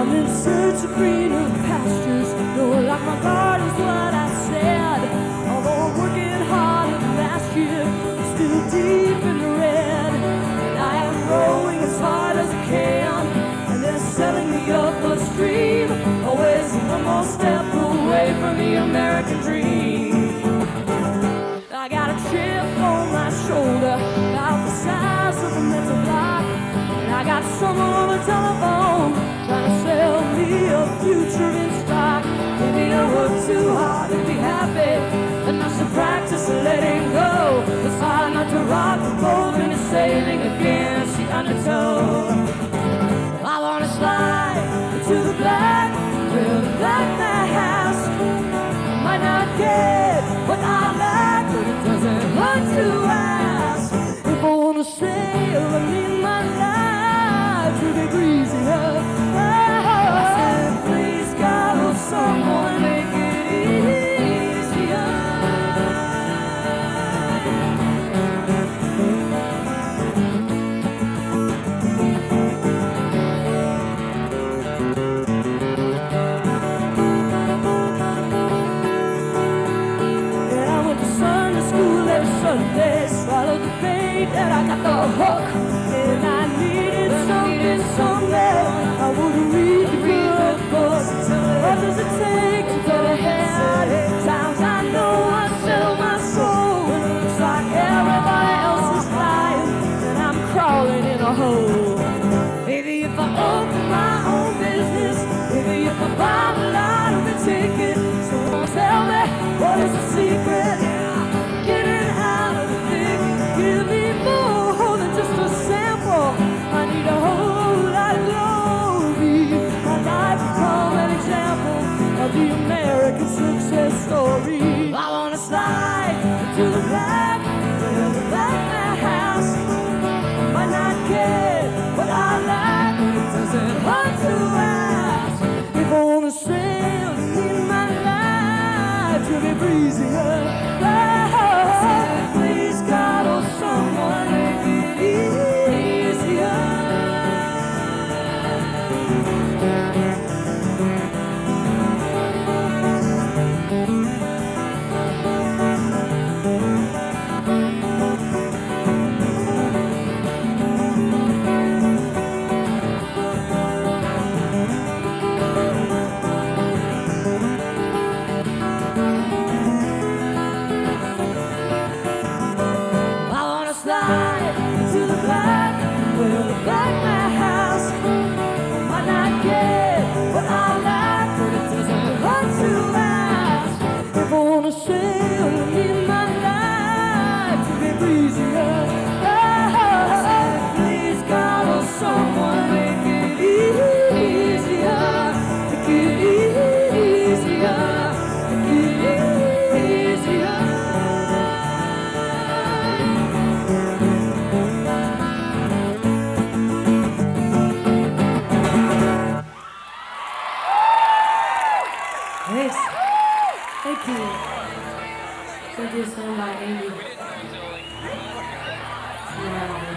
I'm in search of greener pastures. No, like my garden's what I said. Although I'm working harder than last year, I'm still deep in the red. And I am rowing as hard as I can, and they're selling me up a stream. Always one more step away from the American dream. I got a chip on my shoulder, about the size of a mental block. And I got someone on the telephone trying to sell me a future in stock. Maybe I work too hard to be happy, and I should practice letting go. It's hard not to rock the boat when it's sailing against the undertow. I wanna slide into the black, where the black mask might not get what I like, but it doesn't hurt to ask. If I wanna sail, I need my life to be breezier. I said, please God, will someone make it easier? Yeah, I went to Sunday school every Sunday, swallowed the bait and I got the hook. And I needed something someday. I would read the good book. What does it take to get ahead? Times I know I sell my soul. Looks like everybody else is lying, and I'm crawling in a hole. Maybe if I open my own business, maybe if I buy the lottery ticket, someone tell me what is the secret? Getting out of the thick, give me more than just a sample. I need a whole lot of glory. My life become an example of the American success story. I wanna slide to the black, where the black man has. Might not get what I like, but it doesn't hurt to ask. If I wanna sail, I need my life to be breezier. Please God, or someone make it easier. I wanna slide to the black, where the black man has. Might not get what I like, but it doesn't hurt to ask. If I wanna sail, I need my life to be breezier. Please God, or someone make it easier. Make it easier. Make it easier. Thanks. Thank you. Thank you so much, Amy. Yeah.